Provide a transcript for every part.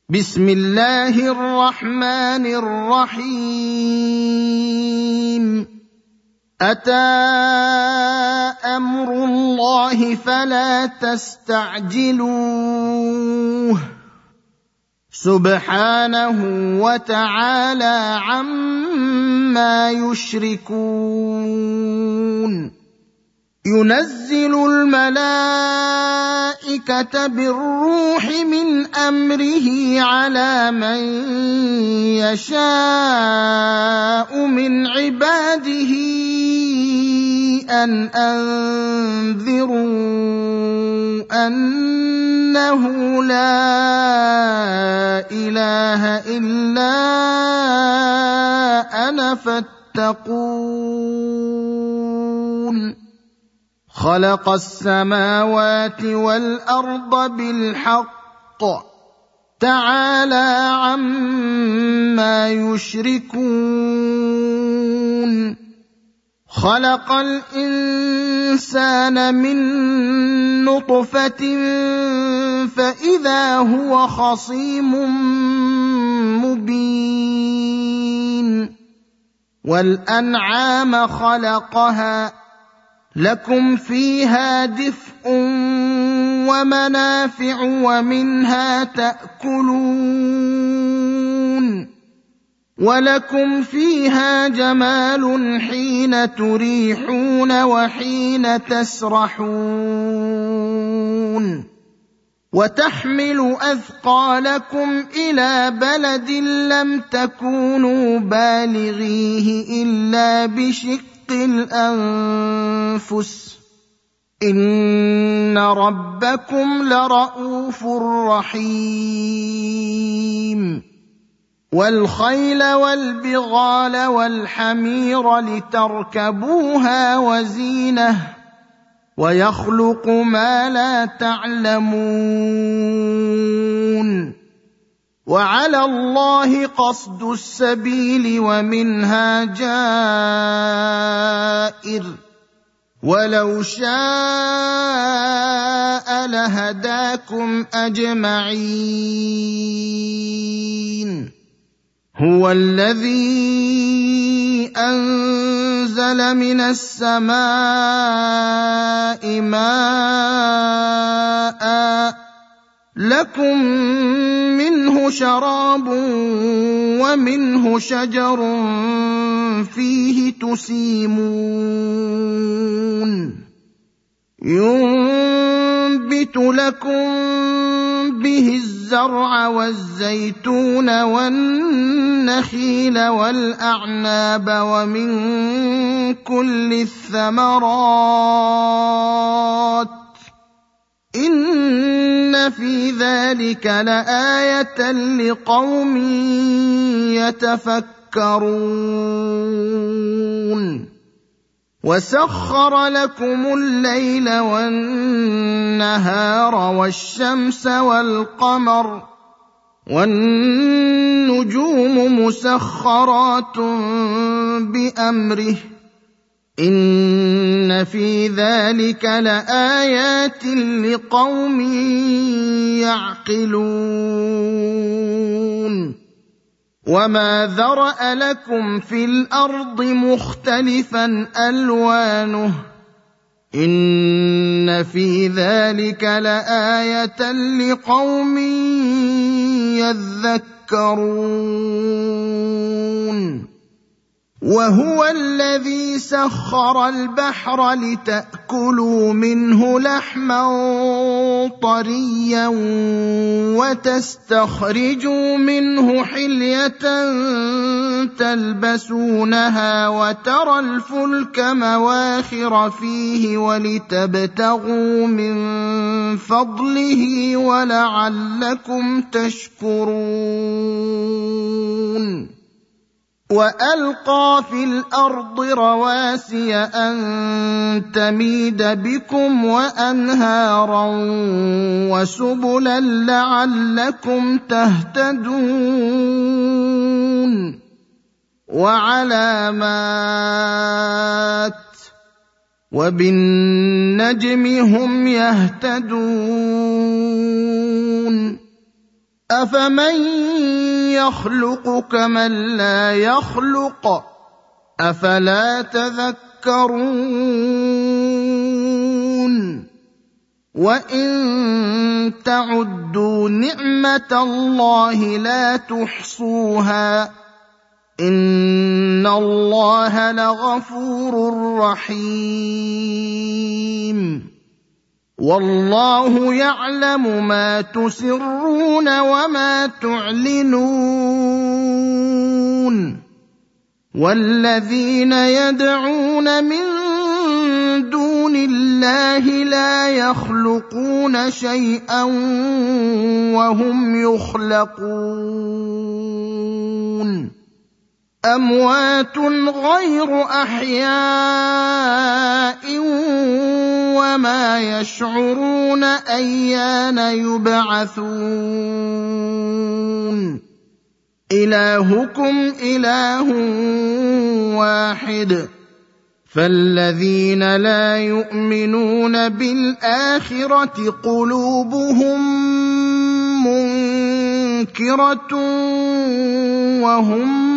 بسم الله الرحمن الرحيم. أتى أمر الله فلا تستعجلوه سبحانه وتعالى عما يشركون. ينزل الملائكة بالروح من أمره على من يشاء من عباده أن أنذروا أنه لا إله إلا أنا فاتقون. خلق السماوات والأرض بالحق تعالى عما يشركون. خلق الإنسان من نطفة فإذا هو خصيم مبين. والأنعام خلقها لكم فيها دفء ومنافع ومنها تأكلون ولكم فيها جمال حين تريحون وحين تسرحون. وتحمل أثقالكم إلى بلد لم تكونوا بالغيه إلا بشق الأنفس إن ربكم لرءوف رحيم. والخيل والبغال والحمير لتركبوها وزينة ويخلق ما لا تعلمون. وعلى الله قصد السبيل ومنها جائر ولو شاء لهداكم أجمعين. هو الذي أنزل من السماء ماء لكم منه شراب ومنه شجر فيه تسيمون. ينبت لكم به الزرع والزيتون والنخيل والأعناب ومن كل الثمرات إن في ذلك لآية لقوم يتفكرون. وسخر لكم الليل والنهار والشمس والقمر والنجوم مسخرات بأمره إن في ذلك لآيات لقوم يعقلون. وما ذرأ لكم في الأرض مختلفا ألوانه إن في ذلك لآية لقوم يذكرون. وهو الذي سخر البحر لتأكلوا منه لحما طريا وتستخرجوا منه حلية تلبسونها وترى الفلك مواخر فيه ولتبتغوا من فضله ولعلكم تشكرون. وألقى في الأرض رواسي أن تميد بكم وأنهارا وسبلا لعلكم تهتدون. وعلامات وبالنجم هم يهتدون. أفمن يخلق كمن لا يخلق أفلا تذكرون وإن تعدوا نعمة الله لا تحصوها إن الله لغفور رحيم والله يعلم ما تسرون وما تعلنون والذين يدعون من دون الله لا يخلقون شيئا وهم يخلقون أموات غير أحياء وما يشعرون أيان يبعثون إلهكم إله واحد فالذين لا يؤمنون بالآخرة قلوبهم منكرة وهم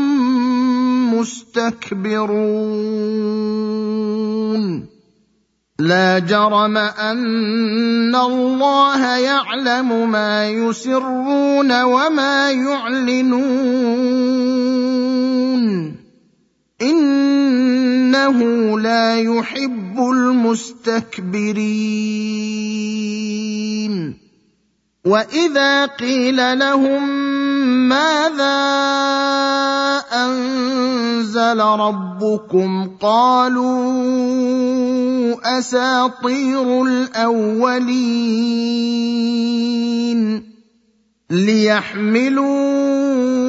مستكبرون لا جرم أن الله يعلم ما يسرون وما يعلنون إنه لا يحب المستكبرين وإذا قيل لهم ماذا أنزل ربكم قالوا أساطير الأولين ليحملوا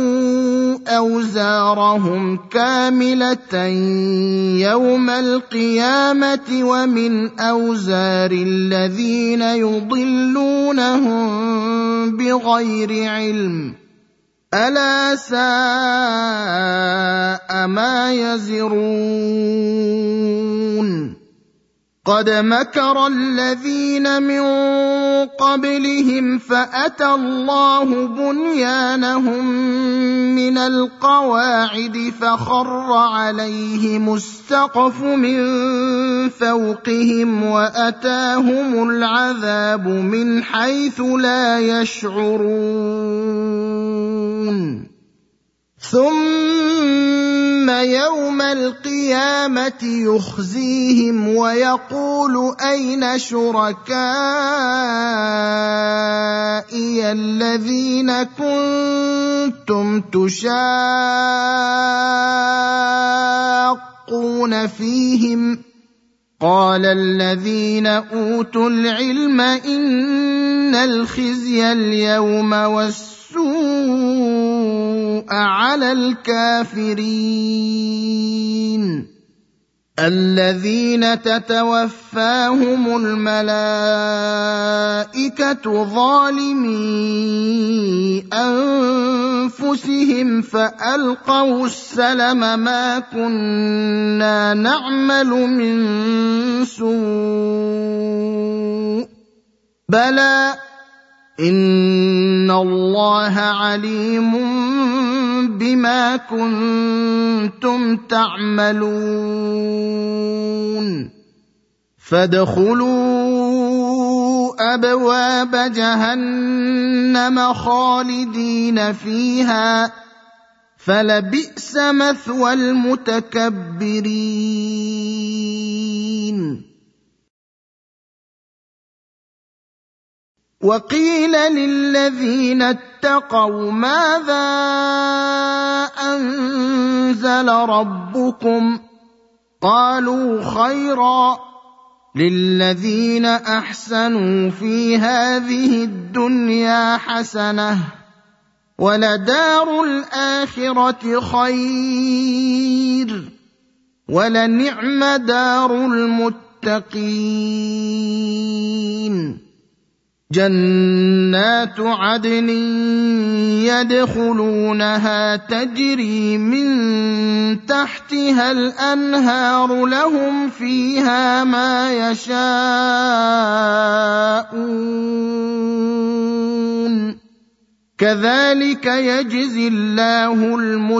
أوزارهم كاملة يوم القيامة ومن أوزار الذين يضلونهم بغير علم ألا ساء ما يزرون قد مكر الذين من قبلهم فأتى الله بنيانهم من القواعد فخر عليهم السقف من فوقهم وأتاهم العذاب من حيث لا يشعرون ثم يوم القيامة يخزيهم ويقول أين شركائي الذين كنتم تشاقون فيهم قال الذين أوتوا العلم إن الخزي اليوم والسوء على الكافرين الذين تتوفاهم الملائكة ظالمي أنفسهم فألقوا السلم ما كنا نعمل من سوء بلى إن الله عليم بما كنتم تعملون فادخلوا أبواب جهنم خالدين فيها فلبئس مثوى المتكبرين وقيل للذين اتقوا ماذا أنزل ربكم قالوا خيرا للذين أحسنوا في هذه الدنيا حسنة ولدار الآخرة خير ولنعم دار المتقين جنات عدن يدخلونها تجري من تحتها الأنهار لهم فيها ما يشاءون كذلك يجزي الله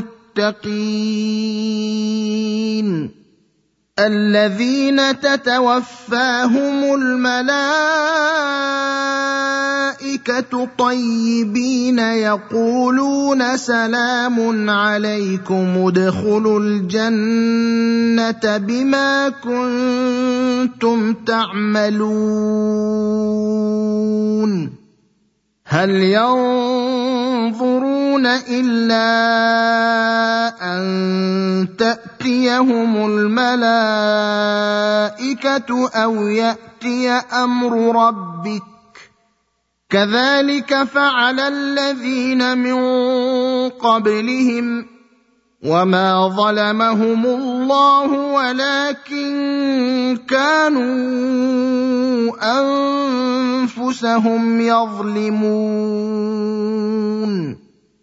المتقين الذين تتوفاهم الملائكة طيبين يقولون سلام عليكم ادخلوا الجنة بما كنتم تعملون هل ينظرون إلا أن تأتيهم الملائكة أو يأتي أمر ربك كذلك فعل الذين من قبلهم وما ظلمهم الله ولكن كانوا أنفسهم يظلمون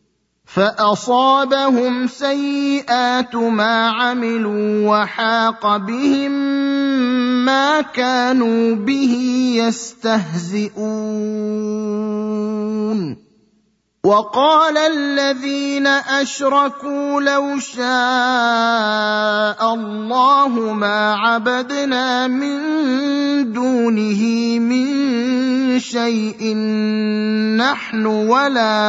فأصابهم سيئات ما عملوا وحاق بهم ما كانوا به يستهزئون وقال الذين أشركوا لو شاء الله ما عبدنا من دونه من شيء نحن ولا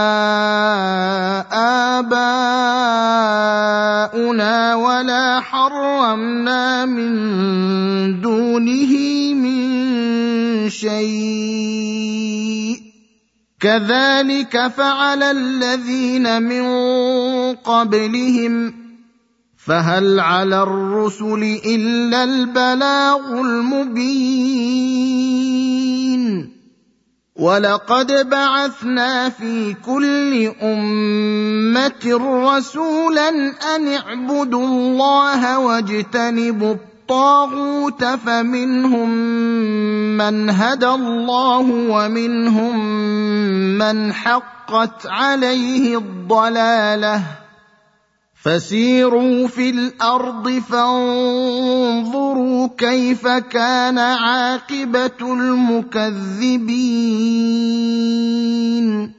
آباؤنا ولا حرمنا من دونه من شيء كذلك فعل الذين من قبلهم فهل على الرسل إلا البلاغ المبين ولقد بعثنا في كل أمة رسولا أن اعبدوا الله واجتنبوا الطاغوت فمنهم من هدى الله ومنهم من حقت عليه الضلالة فسيروا في الأرض فانظروا كيف كان عاقبة المكذبين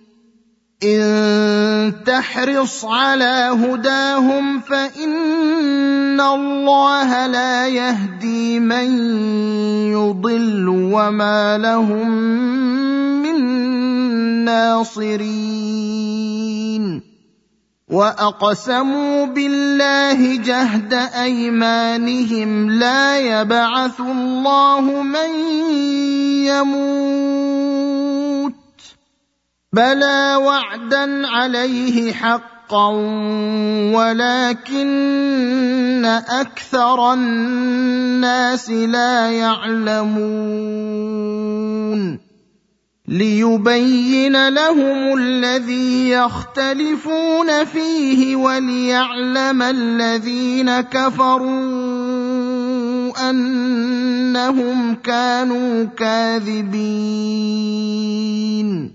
إن تحرص على هداهم فإن الله لا يهدي من يضل وما لهم من ناصرين وأقسموا بالله جهد أيمانهم لا يبعث الله من يموت بلى وعدا عليه حقا ولكن أكثر الناس لا يعلمون ليبين لهم الذي يختلفون فيه وليعلم الذين كفروا أنهم كانوا كاذبين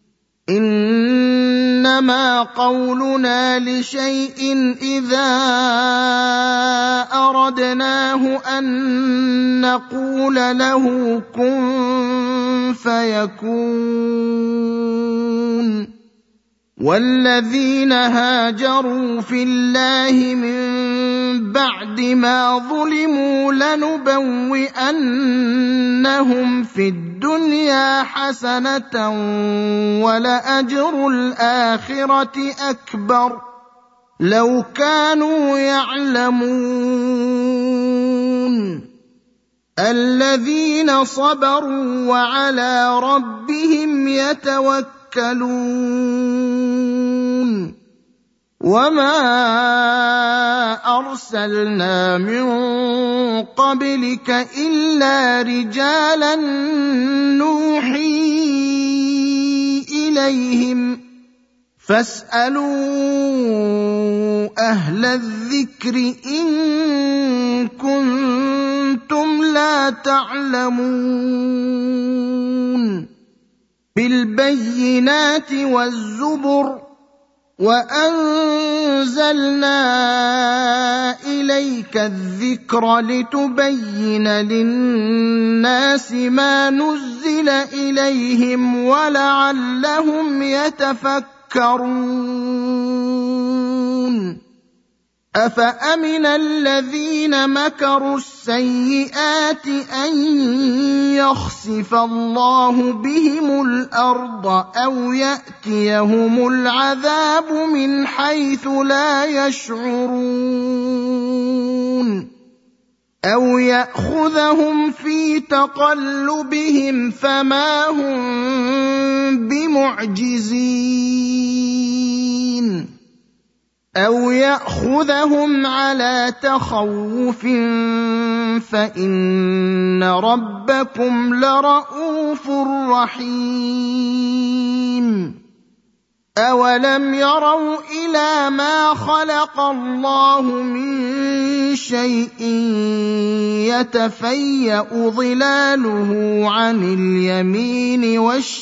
إنما قولنا لشيء إذا أردناه أن نقول له كن فيكون والذين هاجروا في الله من بعد ما ظلموا لنبوئنهم في الدنيا حسنة ولأجر الآخرة أكبر لو كانوا يعلمون الذين صبروا وعلى ربهم يتوكلون وما أرسلنا من قبلك إلا رجالا نوحي إليهم فاسألوا أهل الذكر إن كنتم لا تعلمون بالبينات والزبر وأنزلنا إليك الذكر لتبين للناس ما نزل إليهم ولعلهم يتفكرون يتفكرون أفأمن الذين مكروا السيئات أن يخسف الله بهم الأرض أو يأتيهم العذاب من حيث لا يشعرون أو يأخذهم في تقلبهم فما هم بمعجزين أو يأخذهم على تخوف فإن ربكم لرءوف رحيم أولم يروا إلى ما خلق الله من شيء يتفيأ ظلاله عن اليمين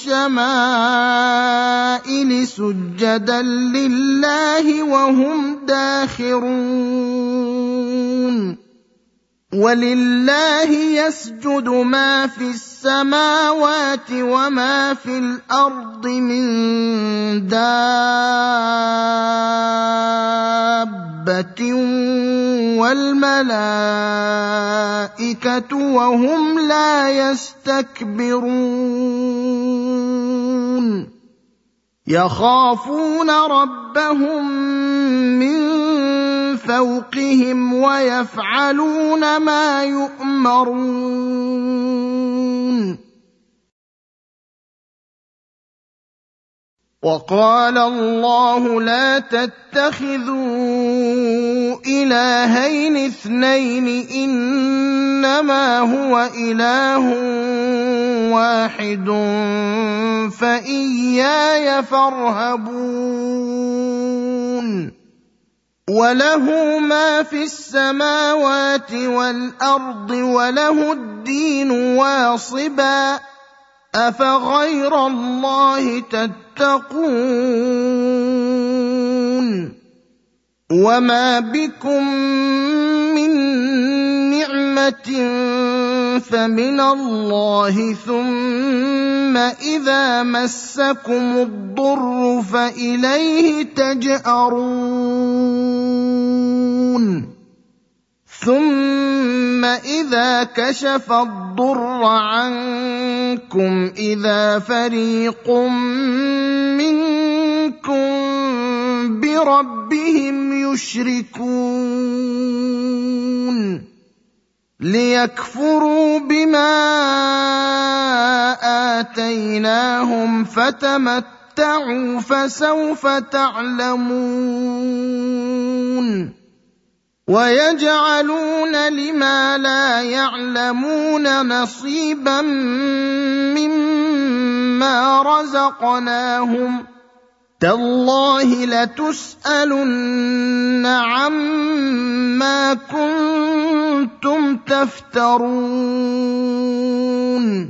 والشمائل سجدا لله وهم داخرون ولله يسجد ما في السماوات وما في الأرض من دابة والملائكة وهم لا يستكبرون يخافون ربهم من فوقهم ويفعلون ما يؤمرون وقال الله لا تتخذوا إلهين اثنين إنما هو إله واحد فإياي فارهبون وله ما في السماوات والأرض وله الدين واصبا أفغير الله تتقون وما بكم من نعمة فمن الله ثم إذا مسكم الضر فإليه تجأرون ثم إذا كشف الضر عنكم إذا فريق منكم بربهم يشركون ليكفروا بما آتيناهم فتمتعوا فسوف تعلمون ويجعلون لما لا يعلمون نصيبا مما رزقناهم تالله لتسألن عما كنتم تفترون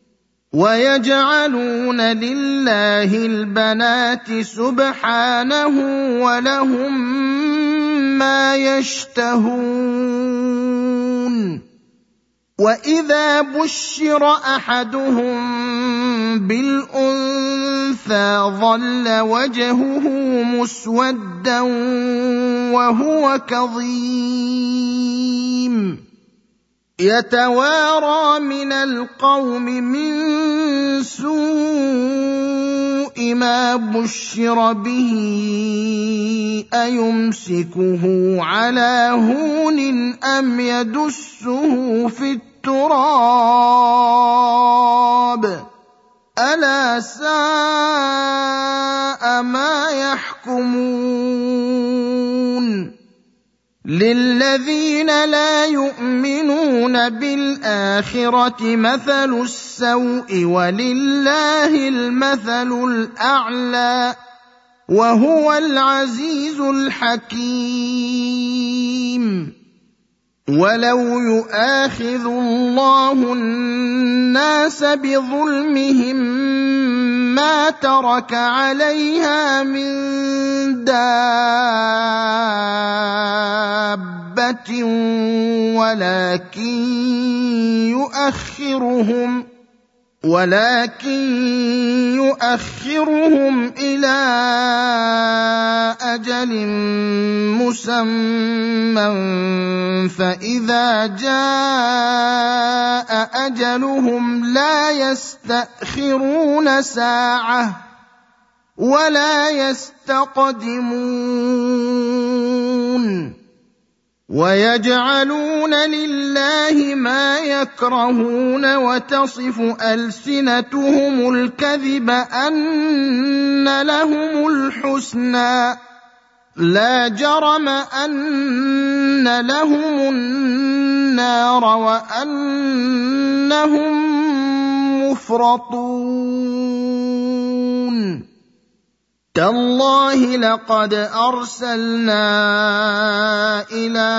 ويجعلون لله البنات سبحانه ولهم ما يشتهون وإذا بشر أحدهم بالأنثى ظل وجهه مسودا وهو كظيم يتوارى من القوم من سوء ما بشر به أيمسكه على هون أم يدسه في التراب ألا ساء ما يحكمون للذين لا يؤمنون بالآخرة مثل السوء ولله المثل الأعلى وهو العزيز الحكيم ولو يؤاخذ الله الناس بظلمهم ما ترك عليها من دابة ولكن ولكن يؤخرهم إلى أجل مسمى فإذا جاء أجلهم لا يستأخرون ساعة ولا يستقدمون ويجعلون لله ما يكرهون وتصف ألسنتهم الكذب أن لهم الحسنى لا جرم أن لهم النار وأنهم مفرطون تالله لقد أرسلنا إلى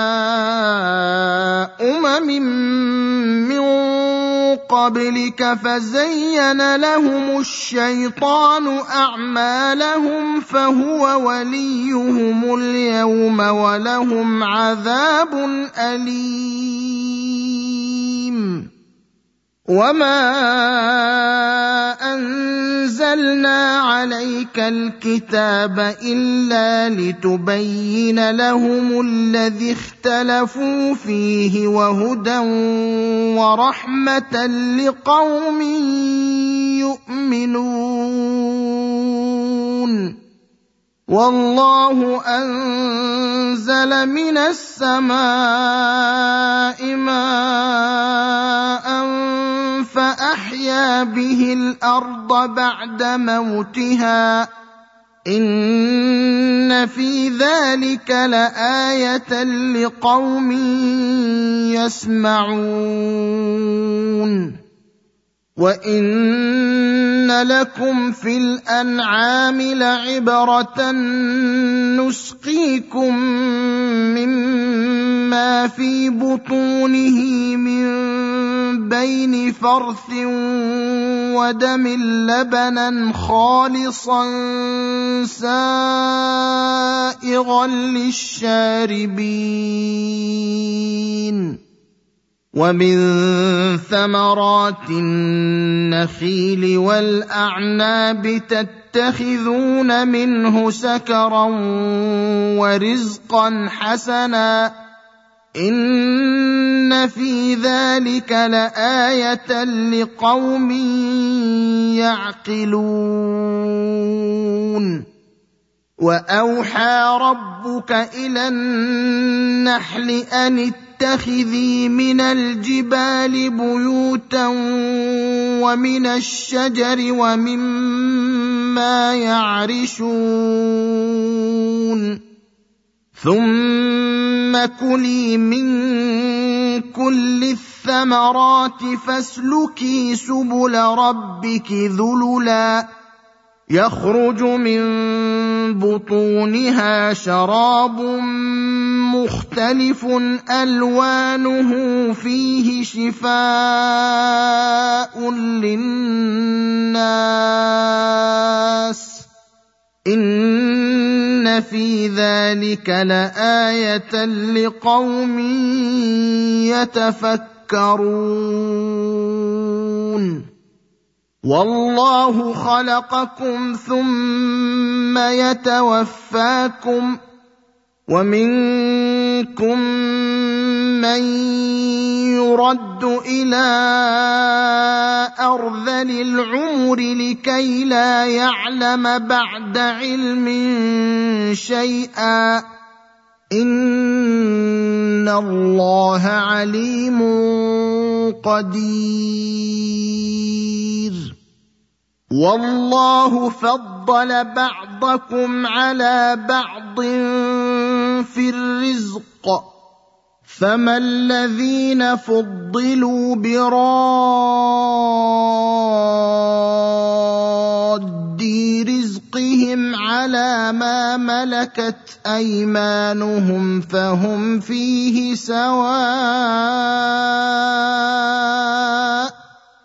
من قبلك فزين لهم الشيطان أعمالهم فهو وليهم اليوم ولهم عذاب أليم وما أنزلنا عليك الكتاب إلا لتبين لهم الذي اختلفوا فيه وهدى ورحمة لقوم يؤمنون والله أنزل من السماء ماء فأحيا به الأرض بعد موتها إن في ذلك لآية لقوم يسمعون وإن لكم في الأنعام لعبرة نسقيكم مما في بطونه من بين فرث ودم لبنا خالصا سائغا للشاربين ومن ثمرات النخيل والأعناب تتخذون منه سكرا ورزقا حسنا إن في ذلك لآية لقوم يعقلون وأوحى ربك إلى النحل أن اتخذي من الجبال بيوتا ومن الشجر ومما يعرشون ثم كلي من كل الثمرات فاسلكي سبل ربك ذللا يخرج من بطونها شراب مختلف ألوانه فيه شفاء للناس إن في ذلك لآية لقوم يتفكرون والله خلقكم ثم يتوفاكم ومنكم من يرد إلى أرذل العمر لكي لا يعلم بعد علم شيئا إن الله عليم قدير والله فضل بعضكم على بعض في الرزق فما الذين فضلوا براد رزقهم على ما ملكت أيمانهم فهم فيه سواء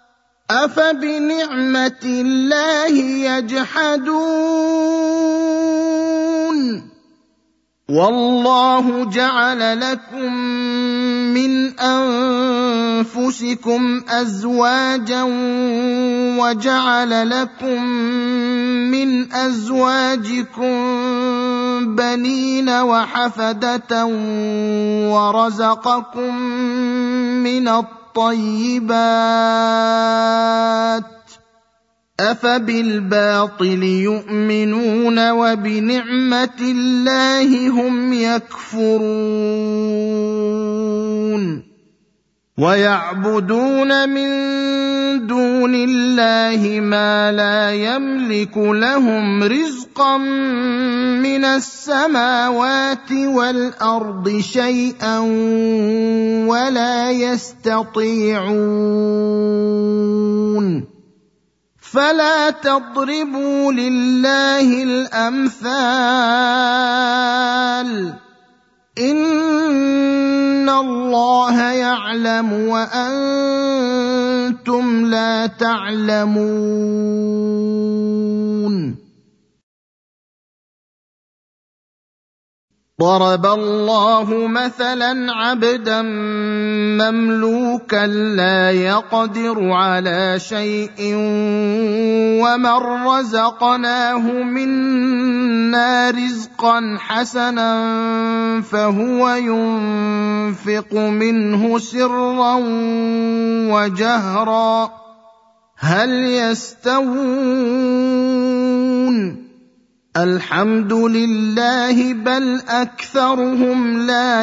أفبنعمة الله يجحدون والله جعل لكم من أنفسكم أزواجا وجعل لكم من أزواجكم بنين وحفدة ورزقكم من الطيبات أفبالباطل يؤمنون وبنعمة الله هم يكفرون ويعبدون من دون الله ما لا يملك لهم رزقا من السماوات والأرض شيئا ولا يستطيعون فلا تضربوا لله الأمثال إن الله يعلم وأنتم لا تعلمون ضرب الله مثلا عبدا مملوكا لا يقدر على شيء ومن رزقناه منا رزقا حسنا فهو ينفق منه سرا وجهرا هل يستوون الحمد لله بل أكثرهم لا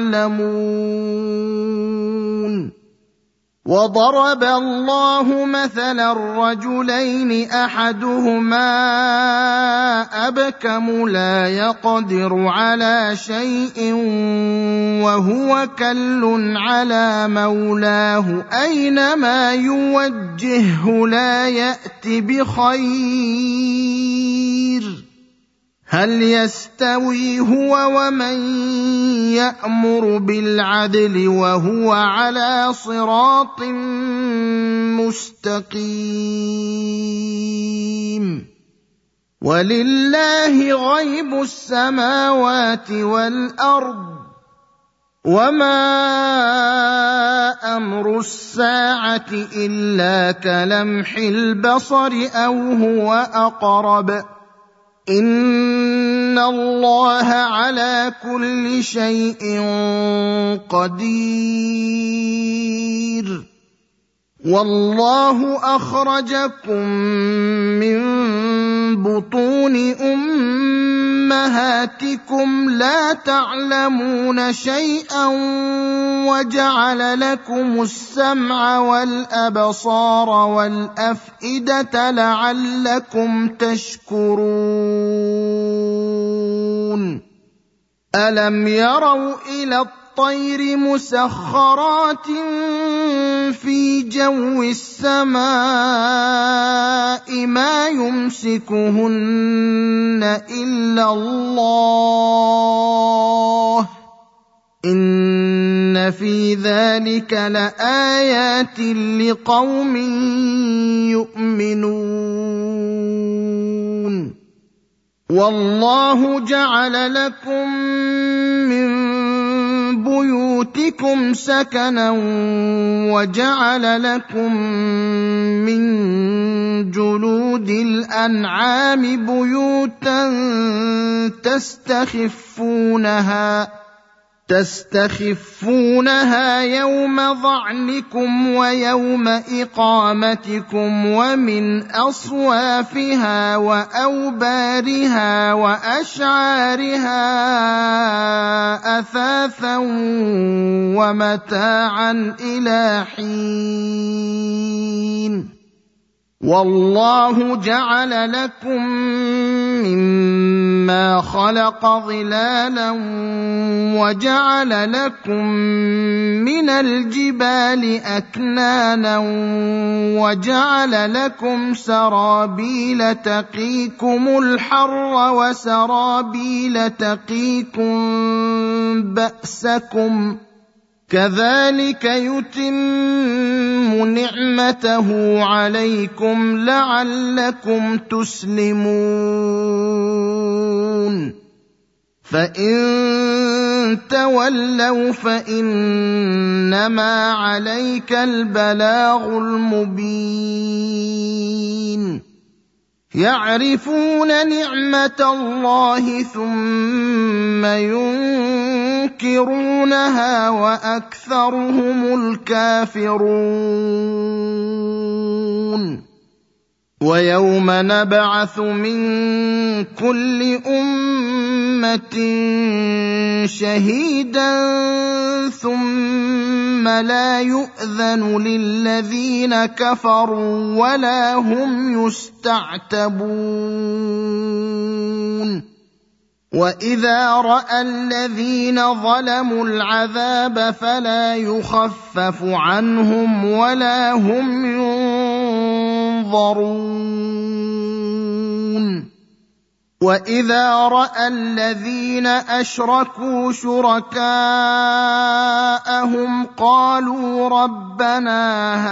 يعلمون وضرب الله مثلا الرجلين أحدهما أبكم لا يقدر على شيء وهو كل على مولاه أينما يوجهه لا يأت بخير هل يستوي هو ومن يأمر بالعدل وهو على صراط مستقيم ولله غيب السماوات والأرض وما أمر الساعة إلا كلمح البصر أو هو أقرب إن الله على كل شيء قدير والله أخرجكم من بطون أمهاتكم لا تعلمون شيئا وجعل لكم السمع والأبصار والأفئدة لعلكم تشكرون ألم يروا إلى الطير مسخرات في جو السماء ما يمسكهن إلا الله إن في ذلك لآيات لقوم يؤمنون والله جعل لكم من بيوتكم سكنا وجعل لكم من جلود الأنعام بيوتا تستخفونها يوم ظعنكم ويوم إقامتكم ومن أصوافها وأوبارها وأشعارها أثاثا ومتاعا إلى حين والله جعل لكم مما خلق ظلالا وجعل لكم من الجبال أكنانا وجعل لكم سرابيل تقيكم الحر وسرابيل تقيكم بأسكم كذلك يتم نعمته عليكم لعلكم تسلمون فإن تولوا فإنما عليك البلاغ المبين يعرفون نعمة الله ثم ينكرونها وأكثرهم الكافرون ويوم نبعث من كل أمة شهيدا ثم لا يؤذن للذين كفروا ولا هم يستعتبون وإذا رأى الذين ظلموا العذاب فلا يخفف عنهم ولا هم ينظرون وإذا رأى الذين أشركوا شركاءهم قالوا ربنا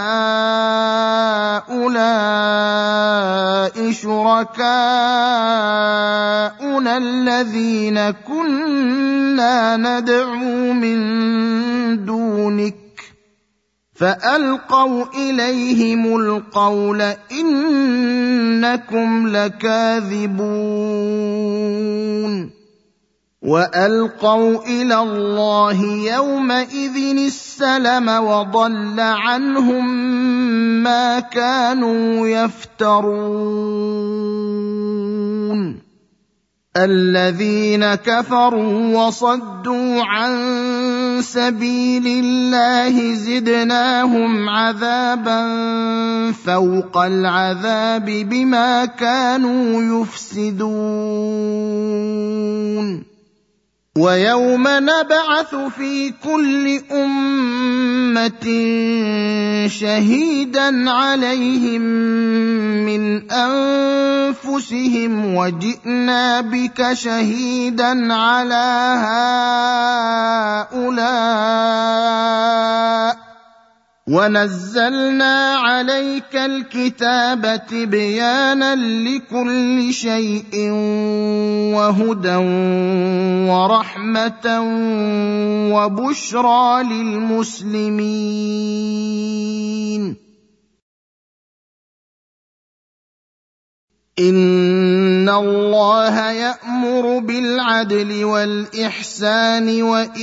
هؤلاء شركاؤنا الذين كنا ندعو من دونك فألقوا إليهم القول إنكم لكاذبون وألقوا إلى الله يومئذ السلم وضل عنهم ما كانوا يفترون الذين كفروا وصدوا عن سبيل الله زدناهم عذابا فوق العذاب بما كانوا يفسدون ويوم نبعث في كل أمة شهيدا عليهم من أنفسهم وجئنا بك شهيدا على هؤلاء ونزلنا عليك الكتاب تبيانا لكل شيء وهدى ورحمة وبشرى للمسلمين إن الله يأمر بالعدل والإحسان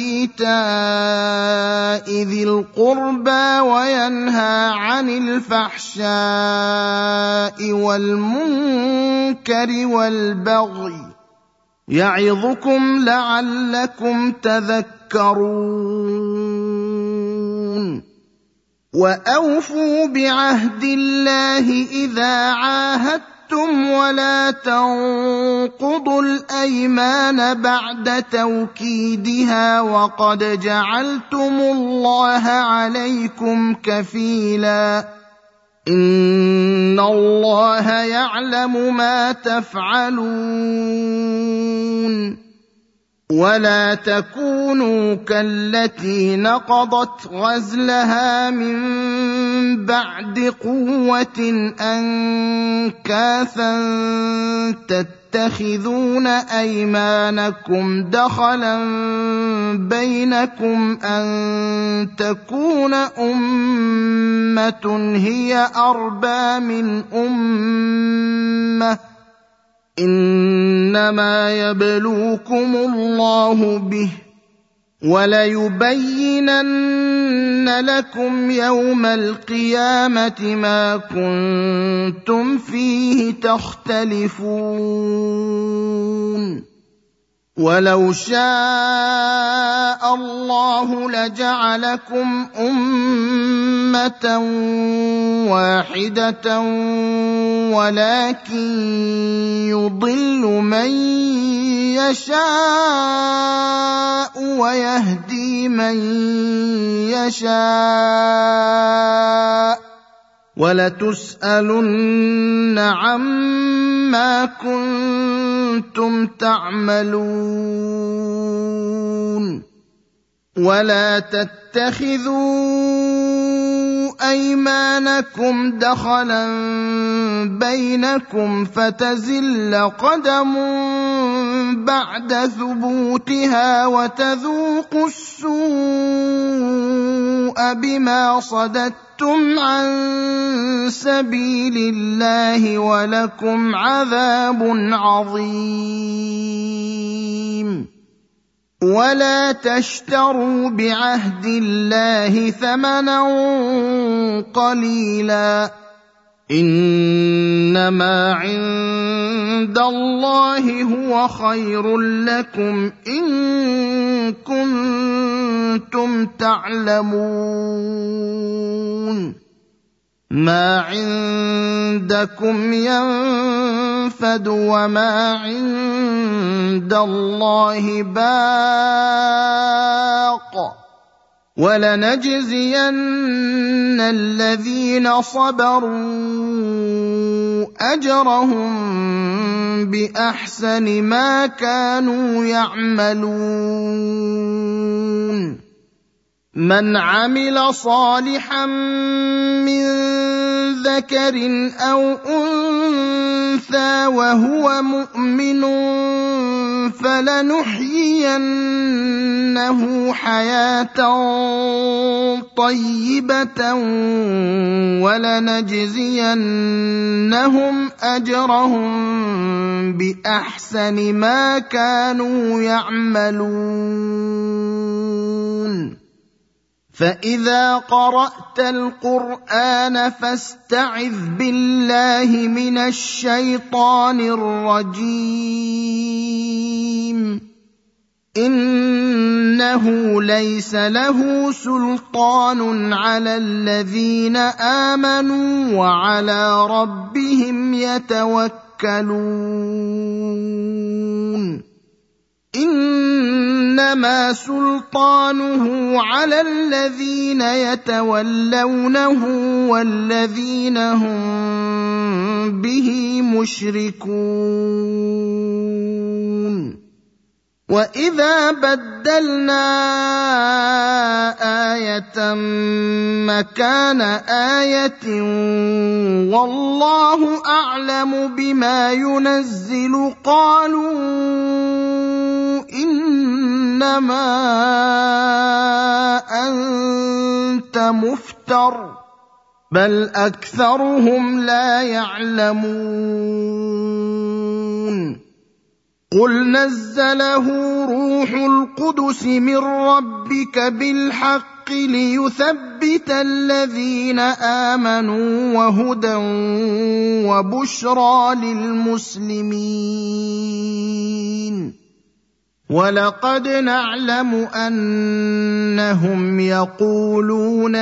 وإيتاء ذي القربى وينهى عن الفحشاء والمنكر والبغي يعظكم لعلكم تذكرون وأوفوا بعهد الله إذا عاهدتم ولا تنقضوا الأيمان بعد توكيدها وقد جعلتم الله عليكم كفيلا إن الله يعلم ما تفعلون ولا تكونوا كالتي نقضت غزلها من بعد قوة أنكاثا تتخذون أيمانكم دخلا بينكم أن تكون أمة هي أربى من أمة إنما يبلوكم الله به وليبينن لكم يوم القيامة ما كنتم فيه تختلفون ولو شاء الله لجعلكم أمة واحدة ولكن يضل من يشاء ويهدي من يشاء ولتسألن عما كنتم تعملون ولا تتخذوا أيمانكم دخلا بينكم فتزل قدم بعد ثبوتها وتذوقوا السوء بما صددتم عن سبيل الله ولكم عذاب عظيم. ولا تشتروا بعهد الله ثمنا قليلا إنما عند الله هو خير لكم إن كنتم تعلمون. ما عندكم ينفد وما عند الله باق ولنجزين الذين صبروا أجرهم بأحسن ما كانوا يعملون. من عمل صالحا من ذكر أو أنثى وهو مؤمن فلنحيينه حياة طيبة ولنجزينهم أجرهم بأحسن ما كانوا يعملون. فإذا قرأت القرآن فاستعذ بالله من الشيطان الرجيم. إنه ليس له سلطان على الذين آمنوا وعلى ربهم يتوكلون. إنما سلطانه على الذين يتولونه والذين هم به مشركون. وإذا بدلنا آية مكان آية والله أعلم بما ينزل قالوا إنما أنت مفتر بل أكثرهم لا يعلمون. قل نزله روح القدس من ربك بالحق ليثبت الذين آمنوا وهدى وبشرى للمسلمين. ولقد نعلم أنهم يقولون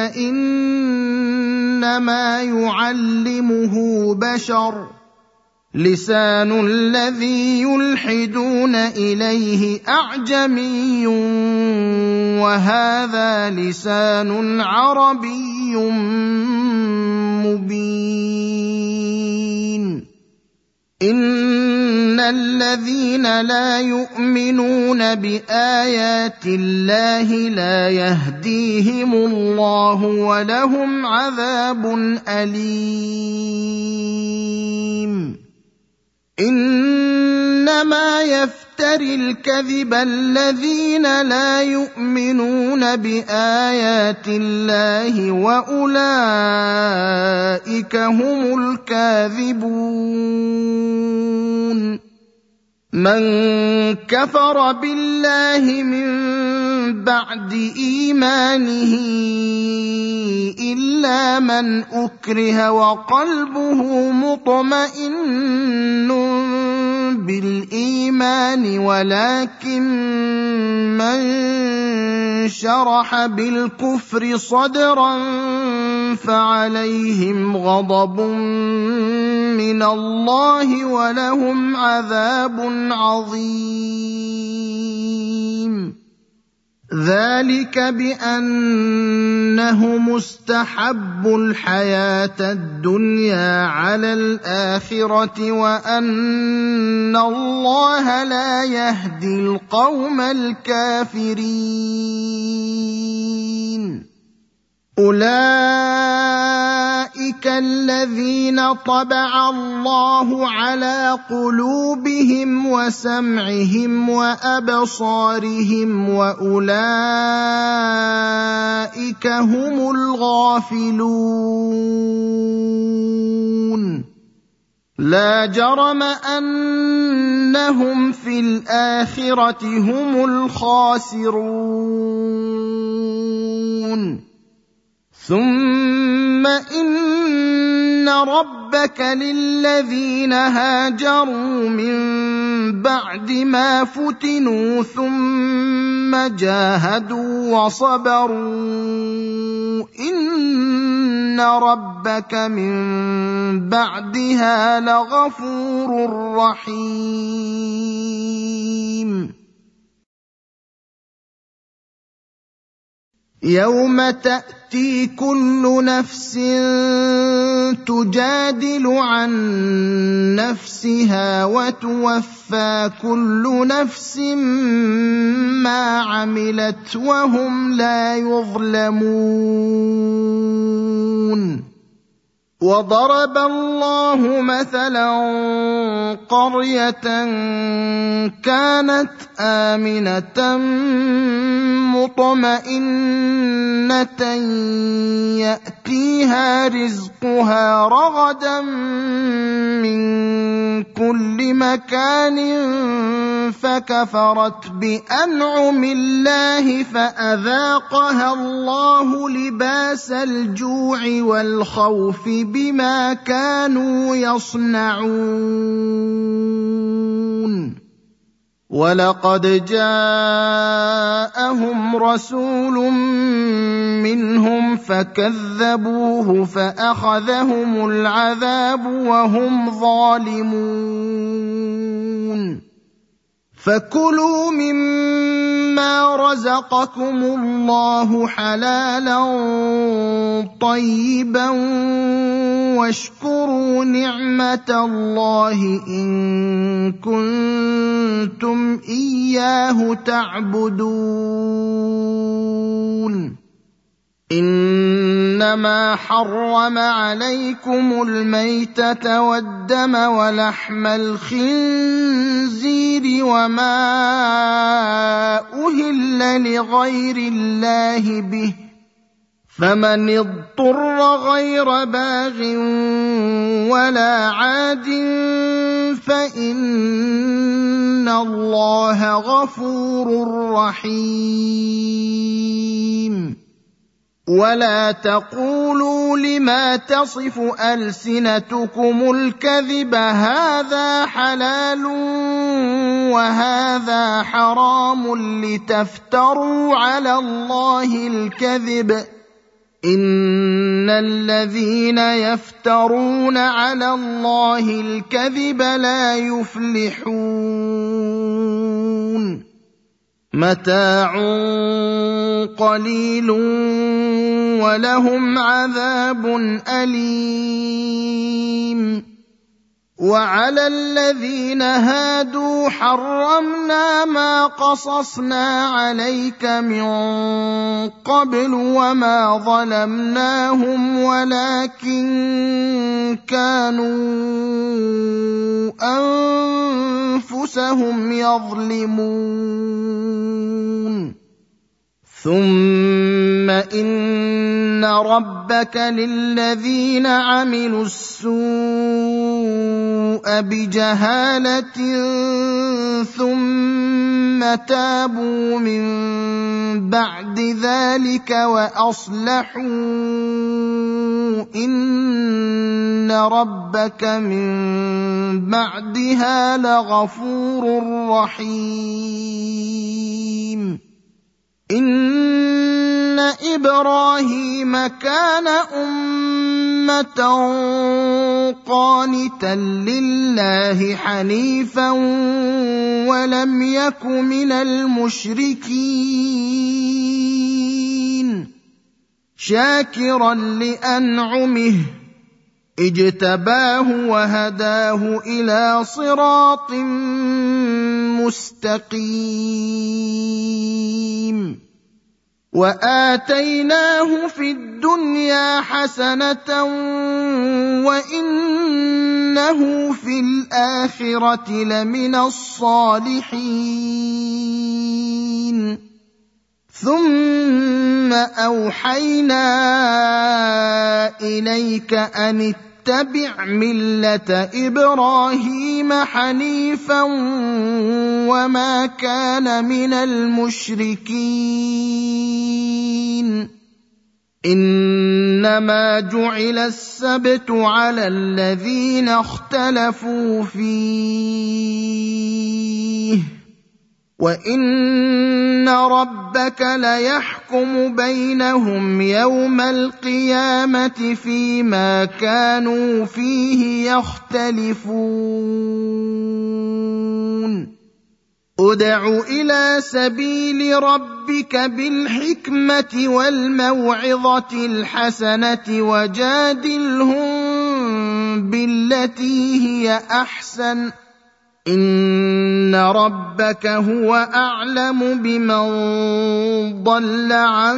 إنما يعلمه بشر لسان الذي يلحدون إليه أعجمي وهذا لسان عربي مبين. إن الذين لا يؤمنون بآيات الله لا يهديهم الله ولهم عذاب أليم. إنما يفتري الكذب الذين لا يؤمنون بآيات الله وأولئك هم الكاذبون. من كفر بالله من بعد إيمانه إلا من أكره وقلبه مطمئن بالإيمان ولكن من شرح بالكفر صدرا فعليهم غضب من الله ولهم عذاب عظيم. ذلك بأنه مستحب الحياة الدنيا على الآخرة وأن الله لا يهدي القوم الكافرين. أولئك الذين طبع الله على قلوبهم وسمعهم وأبصارهم وأولئك هم الغافلون لا جرم أنهم في الآخرة هم الخاسرون ثم إن ربك للذين هاجروا من بعد ما فتنوا ثم جاهدوا وصبروا إن ربك من بعدها لغفور رحيم يوم تأتي كل نفس تجادل عن نفسها وتوفى كل نفس ما عملت وهم لا يظلمون وضرب الله مثلا قرية كانت آمنة مطمئنة يأتيها رزقها رغدا من كل مكان فكفرت بأنعم الله فأذاقها الله لباس الجوع والخوف بما كانوا يصنعون ولقد جاءهم رسول منهم فكذبوه فأخذهم العذاب وهم ظالمون فكلوا مما رزقكم الله حلالا طيبا واشكروا نعمة الله إن كنتم إياه تعبدون إنما حرم عليكم الميتة والدم ولحم الخنزير وما أهل لغير الله به فمن اضطر غير باغ ولا عاد فإن الله غفور رحيم ولا تقولوا لما تصف ألسنتكم الكذب هذا حلال وهذا حرام لتفتروا على الله الكذب إن الذين يفترون على الله الكذب لا يفلحون متاع قليل ولهم عذاب أليم وعلى الذين هادوا حرمنا ما قصصنا عليك من قبل وما ظلمناهم ولكن كانوا أنفسهم يظلمون ثم إن ربك للذين عملوا السوء بجهالة ثم تابوا من بعد ذلك وأصلحوا إن ربك من بعدها لغفور رحيم إن إبراهيم كان أمة قانتا لله حنيفا ولم يك من المشركين شاكرا لأنعمه اجتباه وهداه إلى صراط مستقيم وآتيناه في الدنيا حسنة وإنه في الآخرة لمن الصالحين ثم أوحينا إليك أن اتبع ملة إبراهيم حنيفا وما كان من المشركين إنما جعل السبت على الذين اختلفوا فيه وإن ربك ليحكم بينهم يوم القيامة فيما كانوا فيه يختلفون ادع إلى سبيل ربك بالحكمة والموعظة الحسنة وجادلهم بالتي هي أحسن إن ربك هو أعلم بمن ضل عن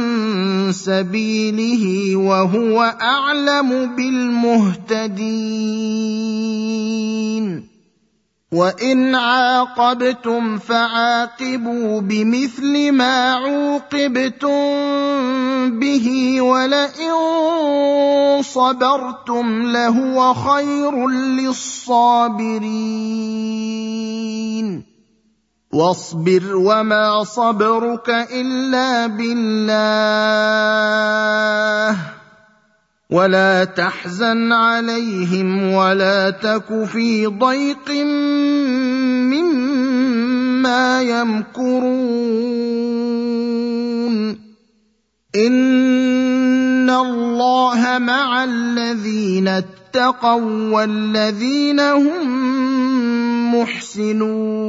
سبيله وهو أعلم بالمهتدين وإن عاقبتم فعاقبوا بمثل ما عوقبتم به ولئن صبرتم لهو خير للصابرين واصبر وما صبرك إلا بالله ولا تحزن عليهم ولا تك في ضيق مما يمكرون إن الله مع الذين اتقوا والذين هم محسنون